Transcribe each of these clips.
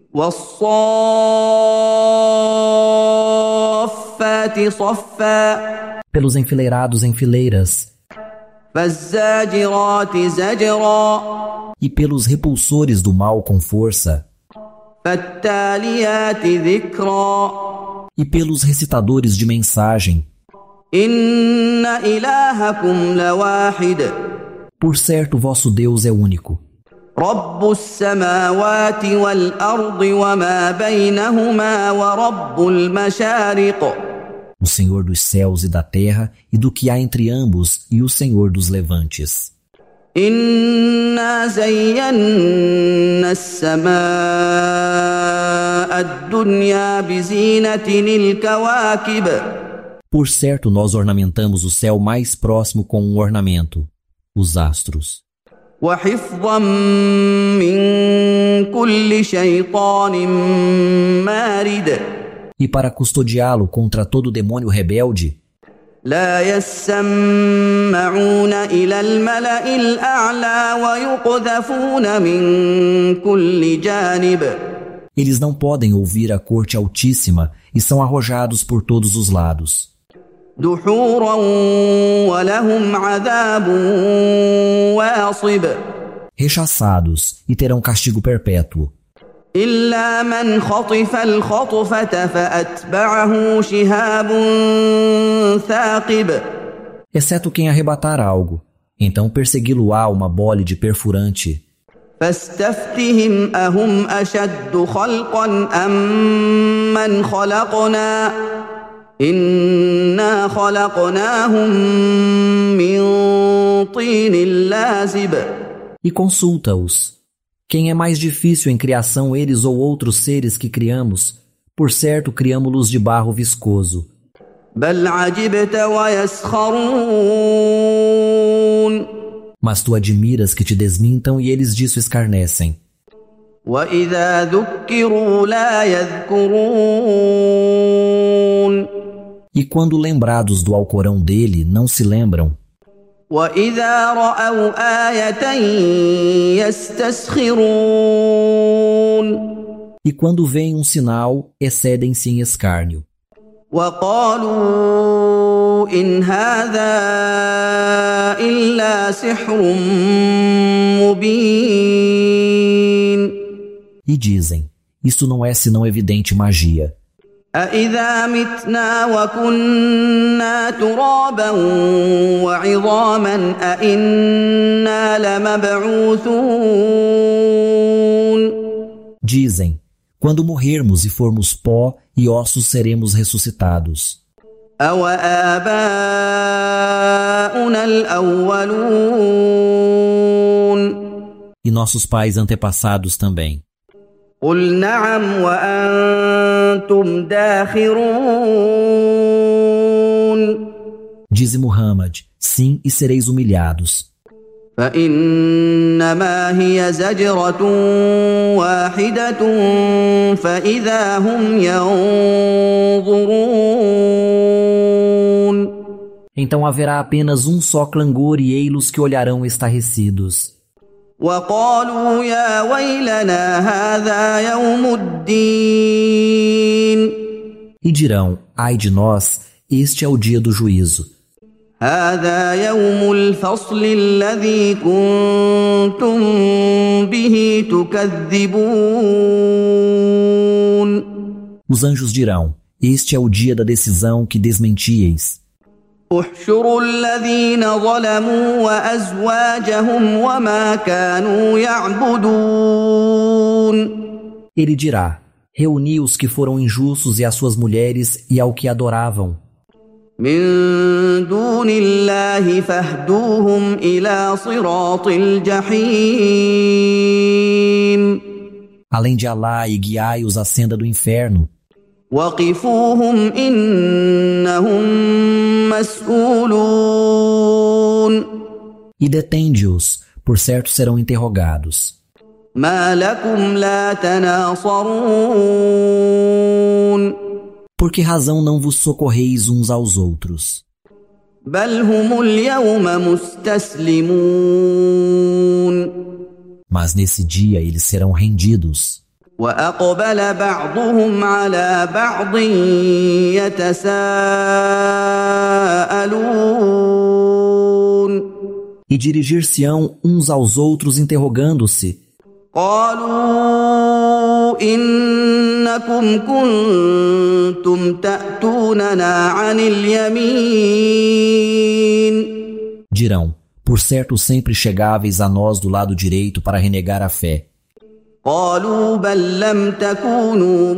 وَالصَّافَّاتِ صَفًّا pelos enfileirados em fileiras, فَالزَّاجِرَاتِ زَجْرًا e pelos repulsores do mal com força, فَالتَّالِيَاتِ ذِكْرًا e pelos recitadores de mensagem. إِنَّ إِلَٰهَكُمْ لَوَاحِدٌ Por certo, vosso Deus é único. رَبُّ السَّمَاوَاتِ وَالْأَرْضِ وَمَا بَيْنَهُمَا وَرَبُّ الْمَشَارِقِ O Senhor dos céus e da terra, e do que há entre ambos, e o Senhor dos levantes. إِنَّا زَيَّنَّا السَّمَاءَ الدُّنْيَا بِزِينَةٍ الْكَوَاكِبِ Por certo, nós ornamentamos o céu mais próximo com um ornamento, os astros, وَحِفْظًا مِّن كُلِّ شَيْطَانٍ مَّارِدٍ e para custodiá-lo contra todo demônio rebelde, لا يسمعون إلى الملأ الأعلى ويقذفون من كل جانب eles não podem ouvir a corte altíssima e são arrojados por todos os lados. دحورا ولهم عذاب واصب Rechaçados, e terão castigo perpétuo. إلا من خطف الخطفة فأتبعه شهاب ثاقب Exceto quem arrebatar algo, então persegui-lo-á uma bole de perfurante. فاستفتهم أهم أشد خلقا أم من خلقنا إنا خلقناهم من طين لازب E consulta-os. Quem é mais difícil em criação, eles ou outros seres que criamos? Por certo, criamo-los de barro viscoso. بل عجبت ويسخرون Mas tu admiras que te desmintam e eles disso escarnecem. وإذا ذكروا لا يذكرون E quando lembrados do Alcorão dele, não se lembram. وإذا رأوا آية يستسخرون E quando veem um sinal, excedem-se em escárnio. وقالوا إن هذا إلا سحر مبين E dizem, isso não é senão evidente magia. أإذا متنا وكنا ترابا وعظاما أإنا لمبعوثون Dizem, quando morrermos e formos pó e ossos seremos ressuscitados. أَوَآبَاؤُنَا الْأَوَّلُونَ E nossos pais antepassados também. قُلْ نَعَمْ وَأَنْتُمْ دَاخِرُونَ Dize Muhammad, sim, e sereis humilhados. فَإِنَّمَا هِيَ زَجْرَةٌ وَاحِدَةٌ فَإِذَا هُمْ يَنظُرُونَ Então haverá apenas um só clangor e ei-los que olharão estarrecidos. وَقَالُوا يَا وَيْلَنَا هَذَا يَوْمُ الدِّينِ E dirão, ai de nós, este é o dia do juízo. هَذَا يَوْمُ الْفَصْلِ الَّذِي كُنتُم بِهِ تُكَذِّبُونَ Os anjos dirão, este é o dia da decisão que desmentieis. احشروا الذين ظلموا وأزواجهم وما كانوا يعبدون Ele dirá, reuni os que foram injustos e as suas mulheres e ao que adoravam. من دون الله فاهدوهم إلى صراط الجحيم Além de Alá, e guiai-os à senda do inferno. وقفوهم إنهم مسؤولون E detende-os, por certo serão interrogados. ما لكم لا تناصرون Por que razão não vos socorreis uns aos outros? بل هم اليوم مستسلمون. Mas nesse dia eles serão rendidos. وأقبل بعضهم على بعض يتساءلون E dirigir-se-ão uns aos outros interrogando-se. قالوا إنكم كنتم تأتوننا عن اليمين Dirão, por certo sempre chegáveis a nós do lado direito para renegar a fé. قالوا بل لم تكونوا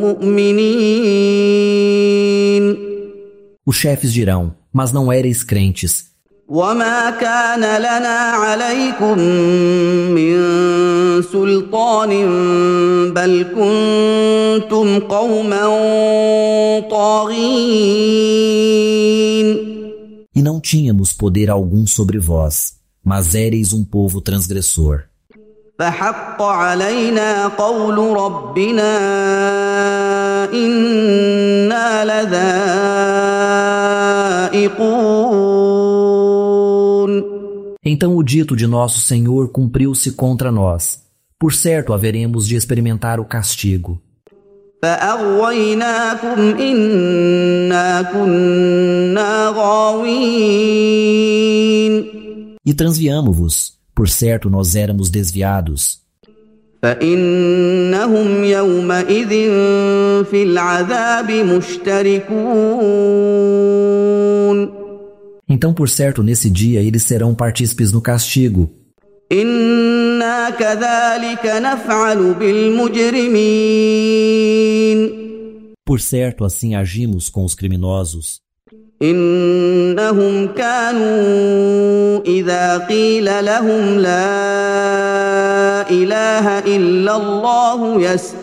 مؤمنين Os chefes dirão, mas não éreis crentes. وما كان لنا عليكم من سلطان بل كنتم قوما طاغين E não tínhamos poder algum sobre vós, mas éreis um povo transgressor. فحق علينا قول ربنا إنا لذائقون Então o dito de nosso Senhor cumpriu-se contra nós. Por certo haveremos de experimentar o castigo. فأغويناكم إنا كنا غاوين E transviamo-vos. Por certo nós éramos desviados. فإنهم يومئذ في العذاب مشتركون Então por certo nesse dia eles serão partícipes no castigo. إنا كذلك نفعل بالمجرمين Por certo assim agimos com os criminosos. إنهم كانوا إذا قيل لهم لا إله إلا الله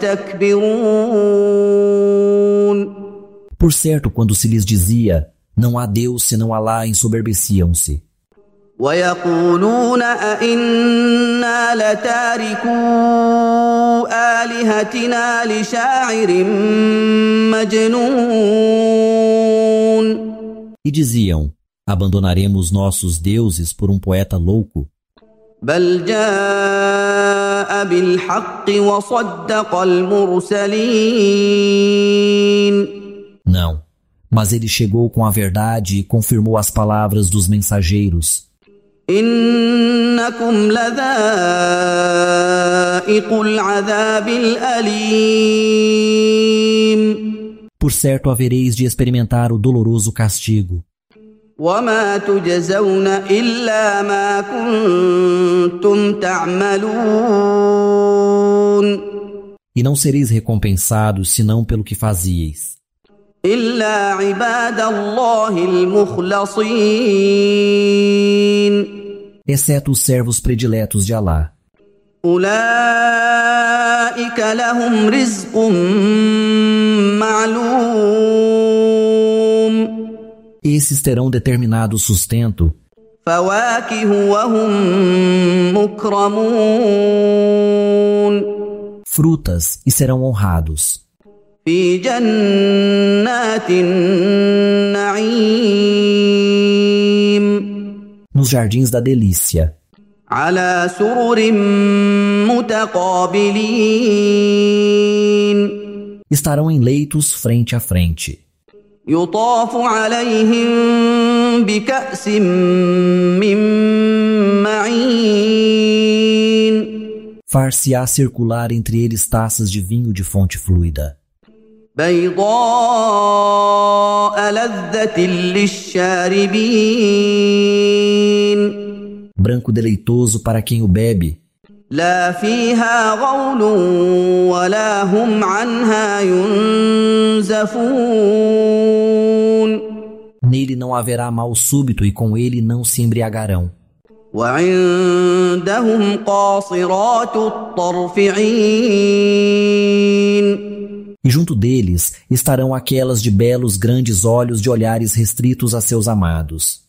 يستكبرون Por certo quando se lhes dizia, não há Deus senão Alá, ensoberbeciam-se. ويقولون أئنا لتاركو آلهتنا لشاعر مجنون E diziam, abandonaremos nossos deuses por um poeta louco? بل جاء بالحق وصدق المرسلين Não, mas ele chegou com a verdade e confirmou as palavras dos mensageiros. إنكم لذائق العذاب الأليم Por certo havereis de experimentar o doloroso castigo. وما تجزون إلا ما كنتم تعملون E não sereis recompensados senão pelo que fazieis. إلا عباد الله المخلصين Exceto os servos prediletos de Alá. أولئك لهم رزق معلوم Esses terão determinado sustento, فواكه وهم مكرمون frutas e serão honrados. في جنات النعيم Nos jardins da delícia, على سرر متقابلين estarão em leitos frente a frente. يطاف عليهم بكأس من معين Far-se-á circular entre eles taças de vinho de fonte fluida, بيضاء لذة للشاربين branco deleitoso para quem o bebe. لا فيها غول ولا هم عنها ينزفون Nele não haverá mal súbito e com ele não se embriagarão. وعندهم قاصرات الطرف عين E junto deles estarão aquelas de belos grandes olhos de olhares restritos a seus amados.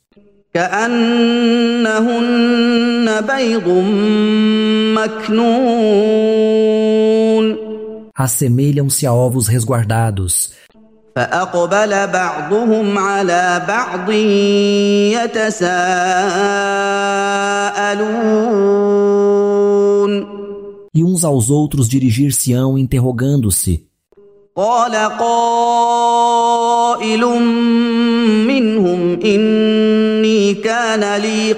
كأنهن بيض مكنون Assemelham-se a ovos resguardados. فأقبل بعضهم على بعض يتساءلون E uns aos outros dirigir-se-ão interrogando-se. قال قائل منهم إني كان لي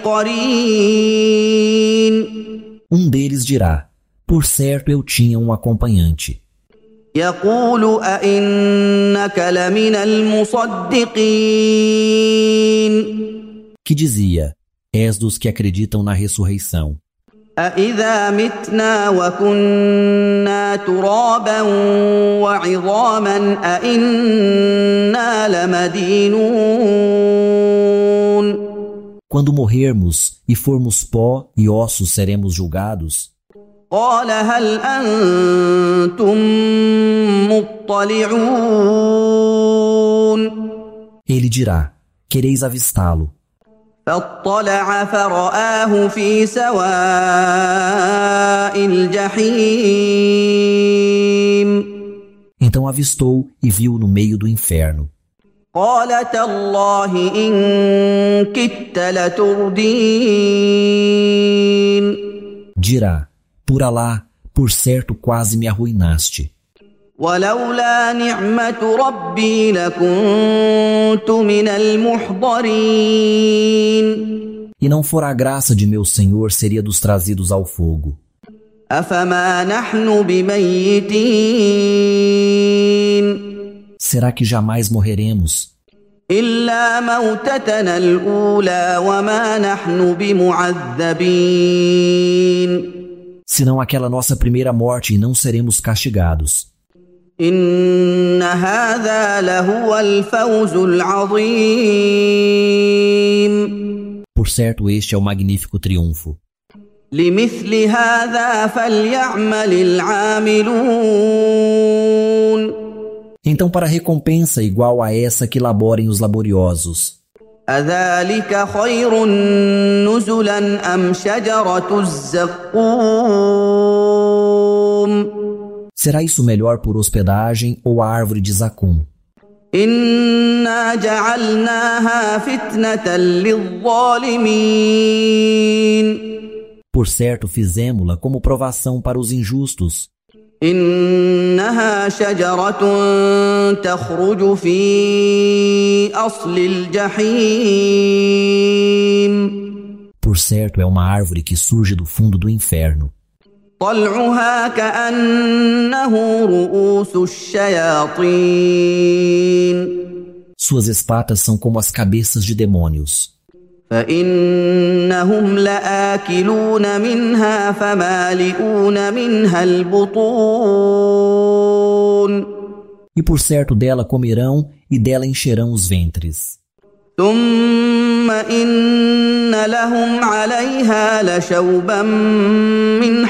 قرين Um deles dirá: por certo eu tinha um acompanhante. يقول أئنك لمن المصدقين Que dizia: és dos que acreditam na ressurreição. أإذا متنا وكنا ترابا وعظاما أإنا لمدينون Quando morrermos e formos pó e ossos seremos julgados. قال هل أنتم مطلعون Ele dirá: quereis avistá-lo? فاطلع فرآه في سواء الجحيم Então avistou e viu no meio do inferno. قال تالله إن كدت لتردين Dirá: por Alá, por certo quase me arruinaste. ولولا نعمة ربي لكنت من المحضرين E não fora a graça de meu Senhor, seria dos trazidos ao fogo. أفما نحن بميتين Será que jamais morreremos? إلا موتتنا الأولى وما نحن بمعذبين Senão aquela nossa primeira morte, e não seremos castigados. إن هذا لهو الفوز العظيم Por certo, este é o magnífico triunfo. لمثل هذا فليعمل العاملون Então, para recompensa igual a essa que laborem os laboriosos. أذلك خير نزلا أم شجرة الزقوم Será isso melhor por hospedagem ou a árvore de Zacum? إنا جعلناها فتنة للظالمين Por certo, fizemo-la como provação para os injustos. إنها شجرة تخرج في أصل الجحيم Por certo, é uma árvore que surge do fundo do inferno. طلعها كأنه رؤوس الشياطين Suas espatas são como as cabeças de demônios. فإنهم لآكلون منها فمالئون منها البطون E por certo dela comerão e dela encherão os ventres. ثم إن لهم عليها لشوبا من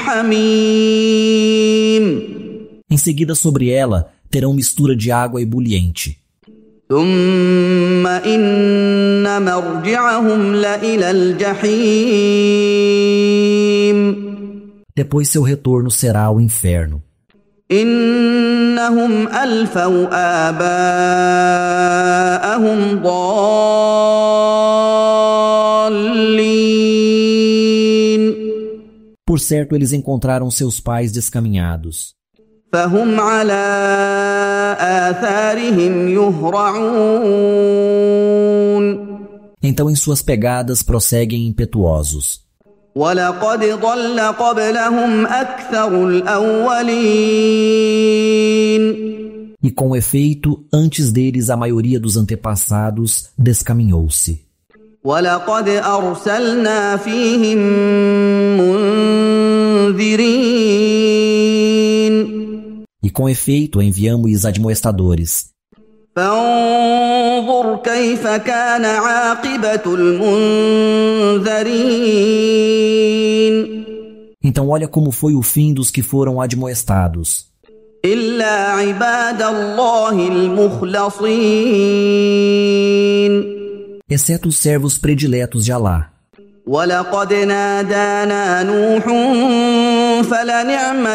حميم Em seguida sobre ela terão mistura de água ebuliente. ثم إن مرجعهم لإلى الجحيم Depois seu retorno será ao inferno. إنهم ألفوا آباءهم ضالين Por certo, eles encontraram seus pais descaminhados. فهم على آثارهم يهرعون Então em suas pegadas prosseguem impetuosos. ولقد ضل قبلهم أكثر الأولين E com efeito, antes deles a maioria dos antepassados descaminhou-se. ولقد أرسلنا فيهم منذرين E com efeito enviamos admoestadores. فانظر كيف كان عاقبة المنذرين Então olha como foi o fim dos que foram admoestados. إلا عباد الله المخلصين Exceto os servos prediletos de Alá. ولقد نادانا نوح فلنعم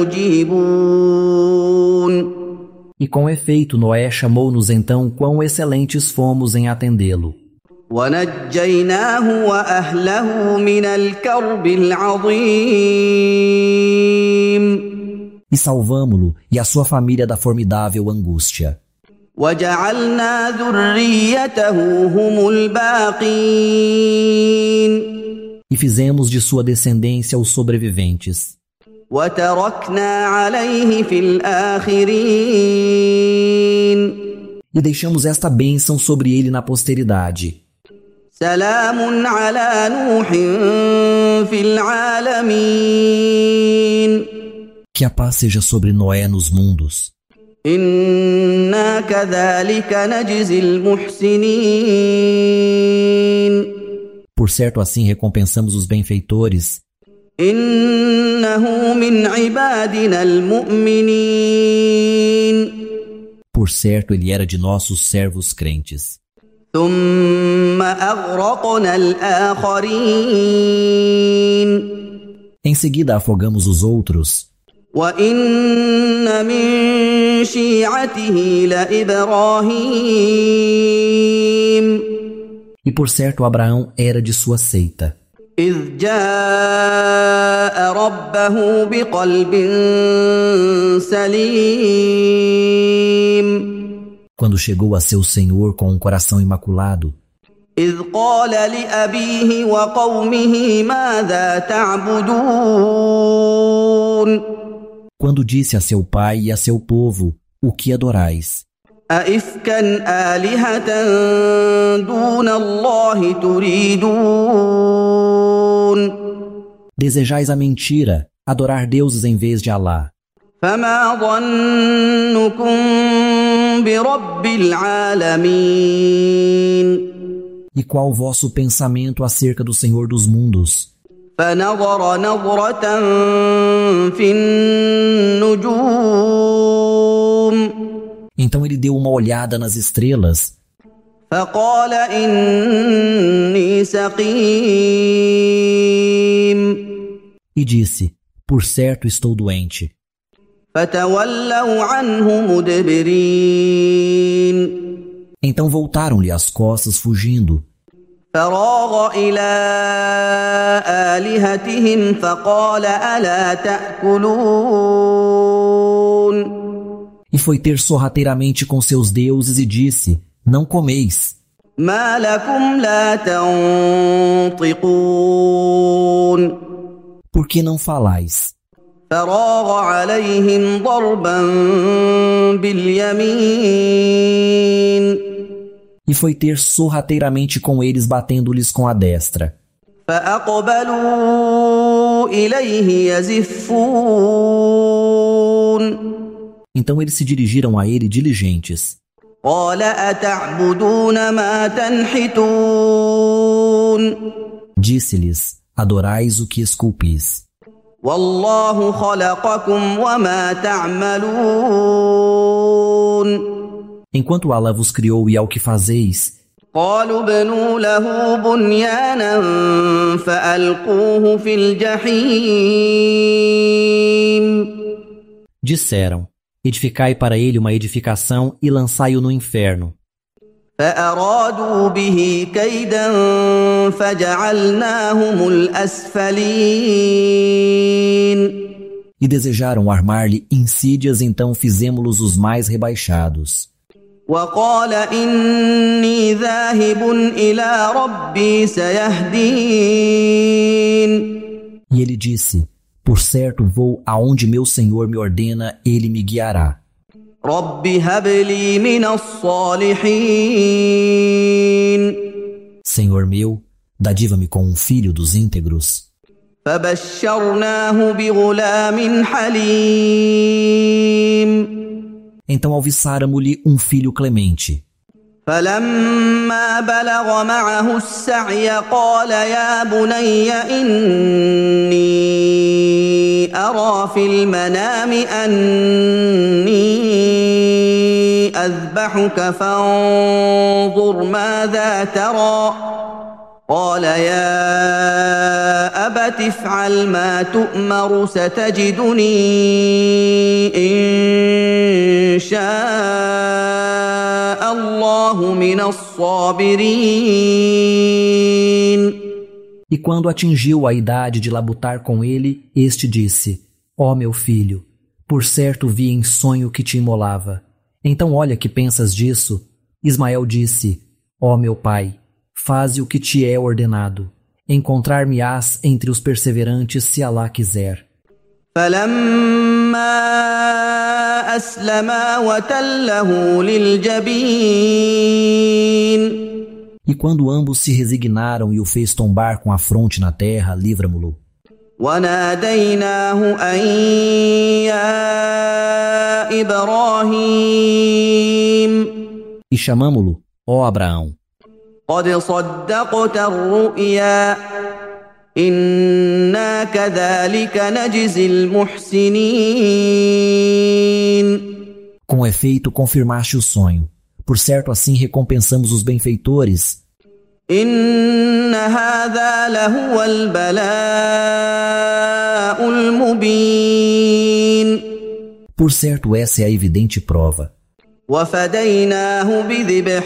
المجيبون E com efeito Noé chamou-nos então quão excelentes fomos em atendê-lo. ونجيناه وأهله من الكرب العظيم e salvamo-lo e a sua família da formidável angústia. وجعلنا ذريته هم الباقين E fizemos de sua descendência os sobreviventes. وتركنا عليه في الآخرين E deixamos esta bênção sobre ele na posteridade. سلام على نوح في العالمين Que a paz seja sobre Noé nos mundos. إنا كذلك نجزي المحسنين Por certo, assim recompensamos os benfeitores. إنه من عبادنا المؤمنين Por certo, ele era de nossos servos crentes. ثم أغرقنا الآخرين Em seguida, afogamos os outros. وإن من شيعته لإبراهيم E por certo, Abraão era de sua seita. إذ جاء ربه بقلب سليم Quando chegou a seu Senhor com um coração imaculado, إذ قال لأبيه وقومه ماذا تعبدون quando disse a seu pai e a seu povo, o que adorais? أئفكا آلهة دون الله تريدون Desejais a mentira, adorar deuses em vez de Alá. فما ظنكم برب العالمين E qual o vosso pensamento acerca do Senhor dos mundos? فنظر نظرة في النجوم Então ele deu uma olhada nas estrelas فقال إني سقيم e disse, por certo estou doente. فتولوا عنه مدبرين Então voltaram-lhe as costas fugindo. فراغ إلى آلهتهم فقال ألا تأكلون E foi ter sorrateiramente com seus deuses e disse, não comeis. ما لكم لا تنطقون Por que não falais? فراغ عليهم ضربا باليمين E foi ter sorrateiramente com eles, batendo-lhes com a destra. فأقبلوا إليه يزفون Então eles se dirigiram a ele diligentes. قال أتعبدون ما تنحتون Disse-lhes, adorais o que esculpis. والله خلقكم وما تعملون Enquanto Alá vos criou e ao que fazeis, قالوا ابنوا له بنيانا فألقوه في الجحيم disseram, edificai para ele uma edificação e lançai-o no inferno. فأرادوا به كيدا فجعلناهم الأسفلين E desejaram armar-lhe insídias, então fizemo-los os mais rebaixados. وقال إني ذاهب إلى ربي سيهدين E ele disse, por certo vou aonde meu Senhor me ordena, ele me guiará. رب هب لي من الصالحين Senhor meu, dadiva-me com um filho dos íntegros. فبشرناه بغلام حليم Então alviçáramo-lhe um filho clemente. فلما بلغ معه السعي قال يا بني إني أرى في المنام أني أذبحك فانظر ماذا ترى قال يا أبت افعل ما تؤمر ستجدني إن شاء الله من الصابرين E quando atingiu a idade de labutar com ele, este disse, ó meu filho, Por certo vi em sonho que te imolava. Então olha que pensas disso. Ismael disse, ó meu pai, faze o que te é ordenado. Encontrar-me-ás entre os perseverantes se Alá quiser. فلما أسلما وتله للجبين E quando ambos se resignaram e o fez tombar com a fronte na terra, livra-mo-lo. وناديناه أن يا إبراهيم E chamamo-lo, ó Abraão, قد صدقت الرؤيا إنا كذلك نجزي المحسنين com efeito confirmaste o sonho. Por certo assim recompensamos os benfeitores. إن هذا لهو البلاء المبين Por certo essa é a evidente prova. وفديناه بذبح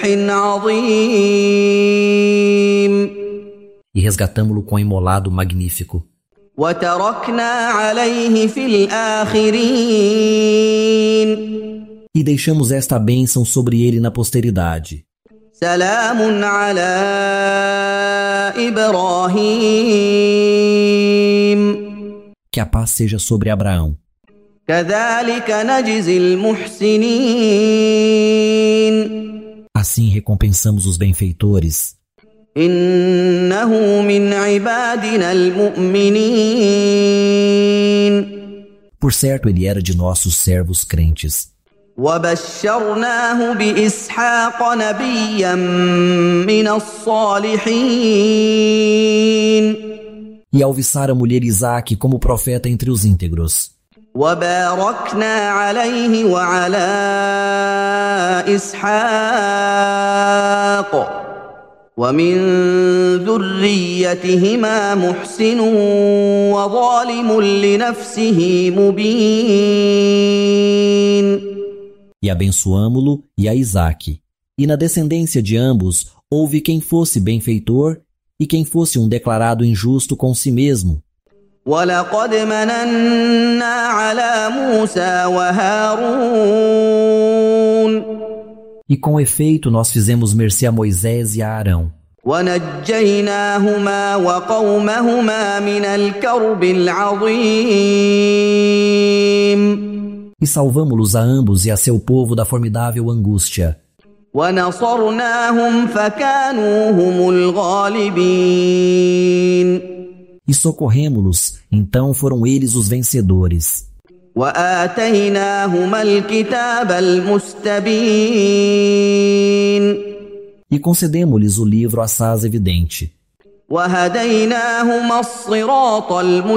عظيم E resgatamo-lo com imolado magnífico. وتركنا عليه في الآخرين E deixamos esta bênção sobre ele na posteridade. سلام على إبراهيم Que a paz seja sobre Abraão. كذلك نجزي المحسنين Assim recompensamos os benfeitores. إنه من عبادنا المؤمنين Por certo ele era de nossos servos crentes. وبشرناه بإسحاق نبيا من الصالحين E alviçara a mulher Isaque como profeta entre os íntegros. وباركنا عليه وعلى إسحاق ومن ذريتهما محسن وظالم لنفسه مبين E abençoamo-lo e a Isaque. E na descendência de ambos houve quem fosse benfeitor e quem fosse um declarado injusto com si mesmo. ولقد مننا على موسى وهارون E com efeito nós fizemos mercê a Moisés e a Arão. ونجيناهما وقومهما من الكرب العظيم E salvamo-los a ambos e a seu povo da formidável angústia. ونصرناهم فكانوا هم الغالبين E socorremo-los, então foram eles os vencedores. وآتيناهما الكتاب المستبين E concedemo-lhes o livro assaz evidente. وهديناهما الصراط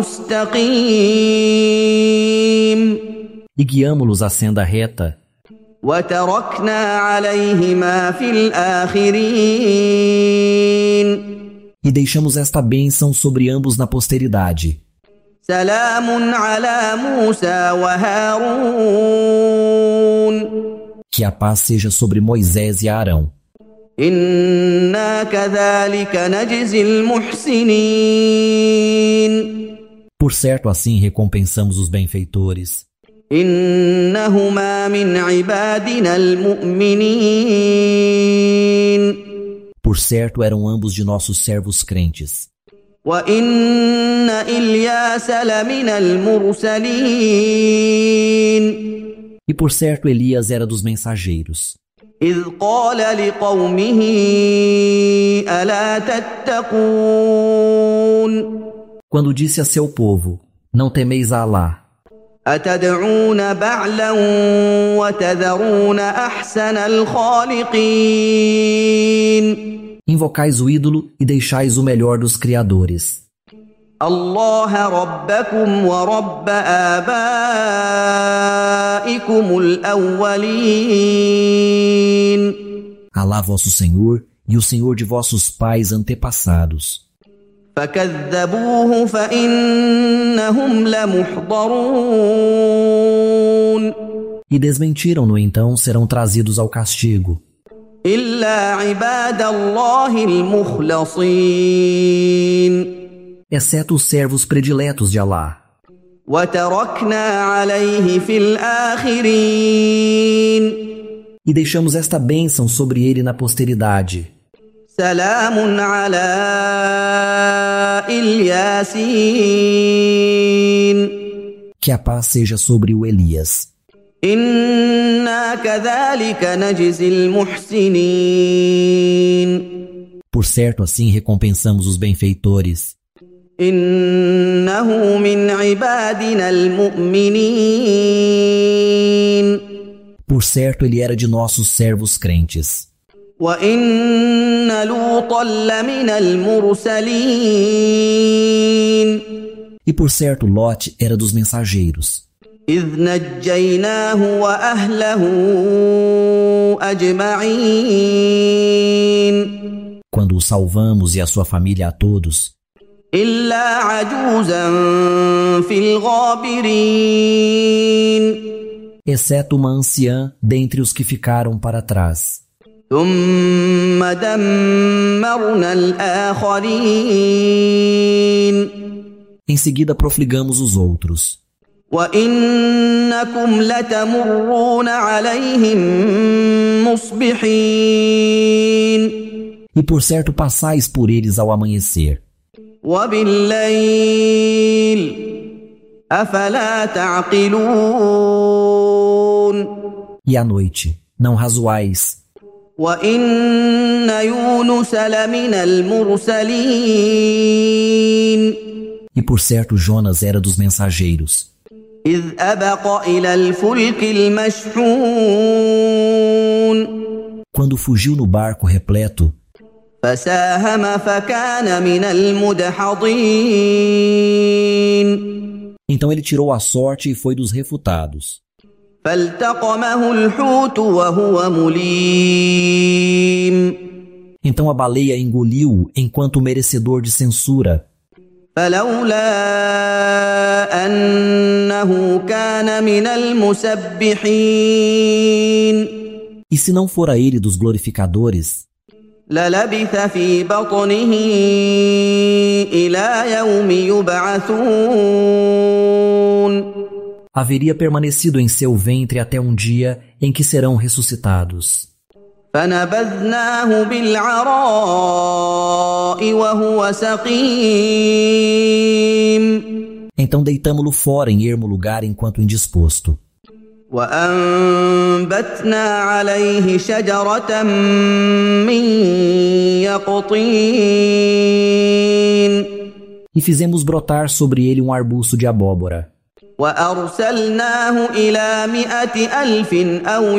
المستقيم E guiamo-los à senda reta. وتركنا عليهما في الآخرين E deixamos esta bênção sobre ambos na posteridade. سلام على موسى وهارون Que a paz seja sobre Moisés e Arão. إنا كذلك نجزي المحسنين Por certo assim recompensamos os benfeitores. إنهما من عبادنا المؤمنين Por certo eram ambos de nossos servos crentes. وإن إلياس لمن المرسلين E por certo Elias era dos mensageiros. إذ قال لقومه ألا تتقون Quando disse a seu povo, não temeis a Alá, أتدعون بعلا وتذرون أحسن الخالقين invocais o ídolo e deixais o melhor dos criadores. الله ربكم ورب آبائكم الأولين Alá vosso Senhor e o Senhor de vossos pais antepassados. فكذبوه فإنهم لمحضرون E desmentiram-no, então serão trazidos ao castigo. إلا عباد الله المخلصين Exceto os servos prediletos de Alá. وتركنا عليه في الآخرين E deixamos esta bênção sobre ele na posteridade. سلام على الياسين Que a paz seja sobre o Elias. إنا كذلك نجزي المحسنين Por certo, assim recompensamos os benfeitores. إنه من عبادنا المؤمنين Por certo, ele era de nossos servos crentes. وإن لوطا لمن المرسلين E por certo, Lot era dos mensageiros. إذ نجيناه وأهله أجمعين Quando o salvamos e a sua família a todos, إلا عجوزا في الغابرين exceto uma anciã dentre os que ficaram para trás. ثم دمرنا الآخرين Em seguida, profligamos os outros. وإنكم لتمرون عليهم مصبحين E por certo, passais por eles ao amanhecer. وبالليل أفلا تعقلون E à noite, não razoais. وإن يونس لمن المرسلين E por certo, Jonas era dos mensageiros. إذ أبق إلى الفلك المشحون Quando fugiu no barco repleto, فساهم فكان من المدحضين então ele tirou a sorte e foi dos refutados. فالتقمه الحوت وهو مليم Então a baleia engoliu-o enquanto merecedor de censura. فلولا أنه كان من المسبحين E se não fora ele dos glorificadores, للبث في بطنه إلى يوم يبعثون haveria permanecido em seu ventre até um dia em que serão ressuscitados. فنبذناه بالعراء وهو سقيم Então deitamo-lo fora em ermo lugar enquanto indisposto. وأنبتنا عليه شجرة من يقطين E fizemos brotar sobre ele um arbusto de abóbora. وأرسلناه إلى 100,000 أو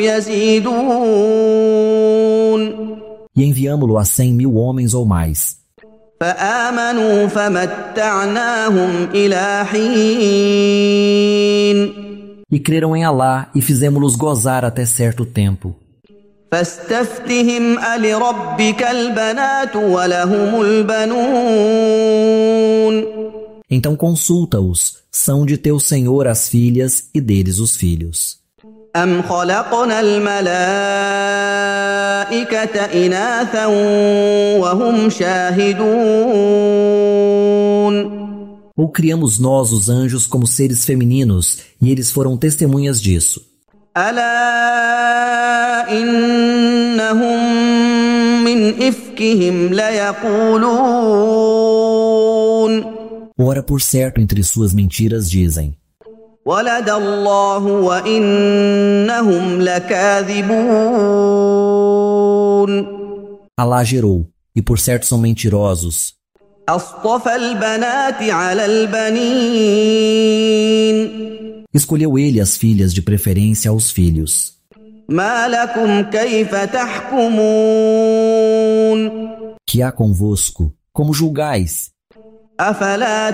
يزيدون E enviamo-lo a 100.000 homens ou mais. فآمنوا فمتعناهم إلى حين E creram em Alá e fizemos-los gozar até certo tempo. فاستفتهم ألربك البنات ولهم البنون Então consulta-os, são de teu Senhor as filhas e deles os filhos. أم خلقنا الملائكة إناثا وهم شاهدون Ou criamos nós os anjos como seres femininos, e eles foram testemunhas disso. ألا إنهم من إفكهم ليقولون Ora, por certo, entre suas mentiras dizem: ولد الله وإنهم لكاذبون Alá gerou, e por certo são mentirosos. أصطفى البنات على البنين Escolheu ele as filhas de preferência aos filhos. ما لكم كيف تحكمون Que há convosco? Como julgais? أفلا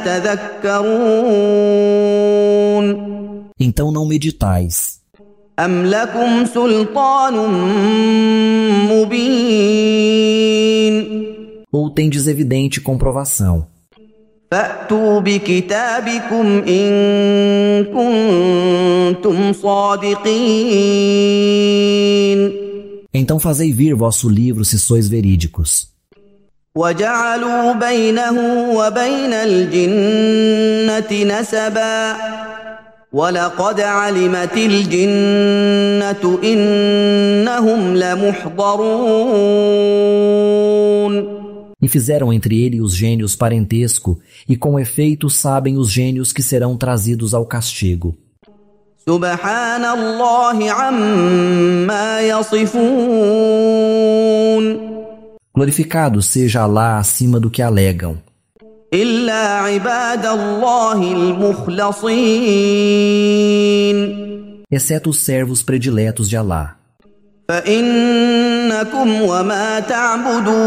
تذكرون Então não meditais. أم لكم سلطان مبين Ou tendes evidente comprovação. فأتوا بكتابكم إن كنتم صادقين Então fazei vir vosso livro se sois verídicos. وجعلوا بينه وبين الجنة نسبا ولقد علمت الجنة إنهم لمحضرون. E fizeram entre ele e os gênios parentesco, e com efeito sabem os gênios que serão trazidos ao castigo. Subhanallahi amma yasifun. Glorificado seja Alá acima do que alegam. Illa ibadallahi al-mukhlasin. Exceto os servos prediletos de Alá. فإنكم وما تعبدون.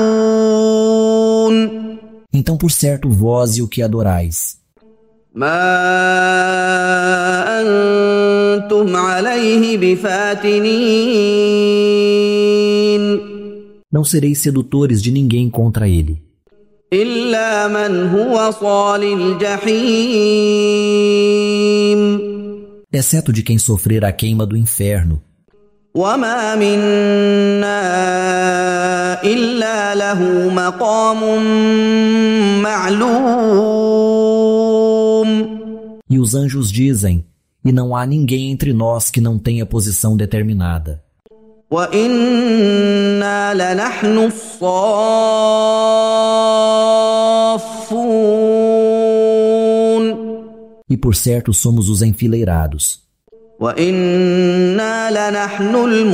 Então, por certo, vós e o que adorais. ما أنتم عليه بفاتنين. Não sereis sedutores de ninguém contra ele. إلا من هو صال الجحيم. Exceto de quem sofrer a queima do inferno. وما منا إلا له مقام معلوم. E os anjos dizem, e não há ninguém entre nós que não tenha posição determinada. وإنا لنحن الصافون. E por certo somos os enfileirados. وإنا لنحن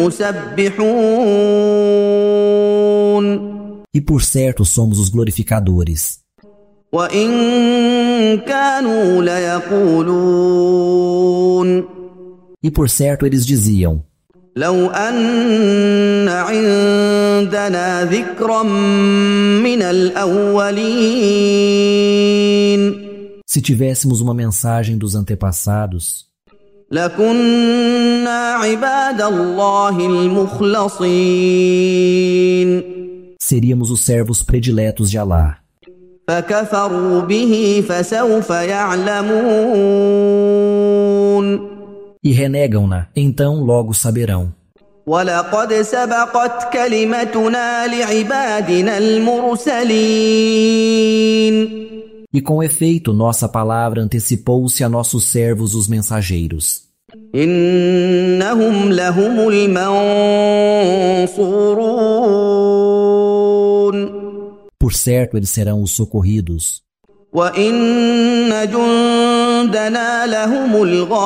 المسبحون. E por certo somos os glorificadores. وإن كانوا ليقولون. E por certo eles diziam, لو أن عندنا ذكرا من الأولين. se tivéssemos uma mensagem dos antepassados, لكنا عباد الله المخلصين. seríamos os servos prediletos de Alá. فكفروا به فسوف يعلمون. E renegam-na, então logo saberão. ولقد سبقت كلمتنا لعبادنا المرسلين. E com efeito, nossa palavra antecipou-se a nossos servos os mensageiros. إنهم لهم المنصورون. Por certo, eles serão os socorridos. وإن جندنا لهم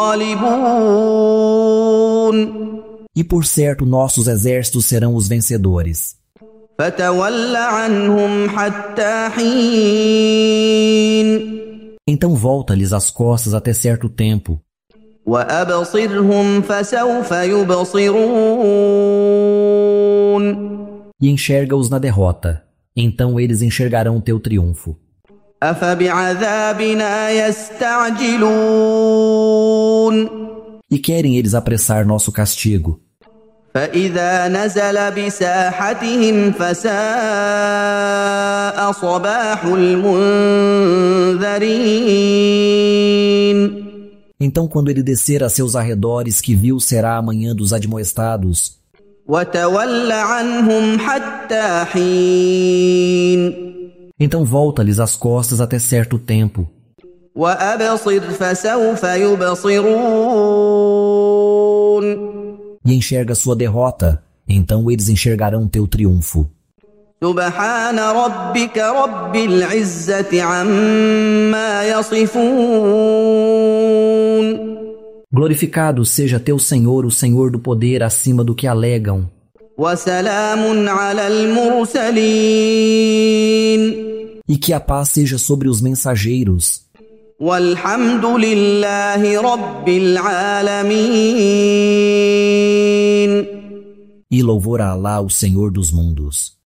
الغالبون. E por certo, nossos exércitos serão os vencedores. فتول عنهم حتى حين. Então volta-lhes as costas até certo tempo. وأبصرهم فسوف يبصرون. E enxerga-os na derrota. Então eles enxergarão teu triunfo. أفبعذابنا يستعجلون. E querem eles apressar nosso castigo. فإذا نزل بساحتهم فساء صباح المنذرين. Então quando ele descer a seus arredores, que vil será a manhã dos admoestados. وتول عنهم حتى حين. Então volta-lhes as costas até certo tempo. وأبصر فسوف يبصرون. E enxerga sua derrota, então eles enxergarão teu triunfo. سبحان ربك رب العزة عما يصفون. Glorificado seja teu Senhor, o Senhor do poder, acima do que alegam. وسلام على المرسلين. E que a paz seja sobre os mensageiros. والحمد لله رب العالمين. E louvor a Alá, o Senhor dos mundos.